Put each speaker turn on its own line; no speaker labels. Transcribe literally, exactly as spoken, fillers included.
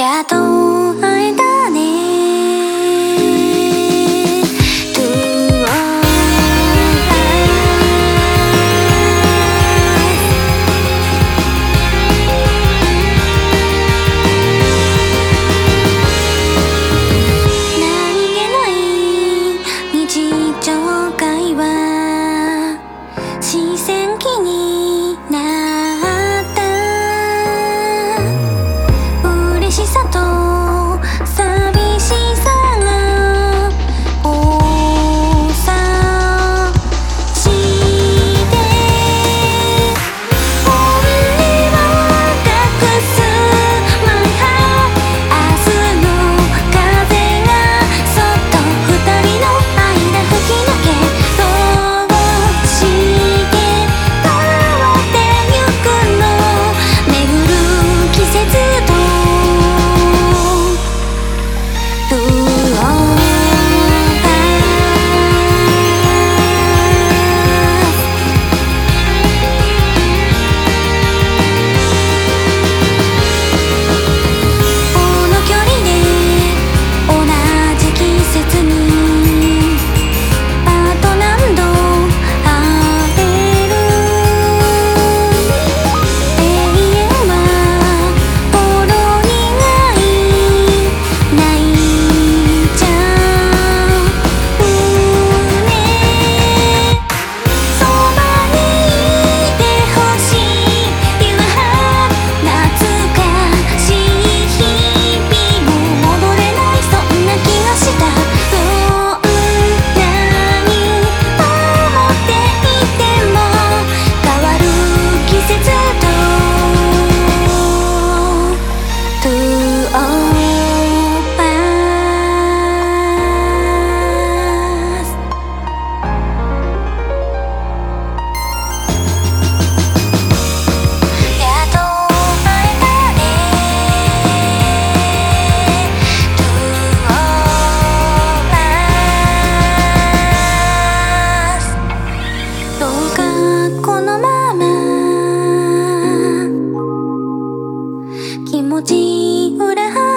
やっと会えたね。何気ない日常会話、視線気になった嬉しさと寂しさが交差して本音を隠す My heart 明日の風がそっと二人の間吹き抜けどうして変わってゆくの巡る季節とこのまま気持ち裏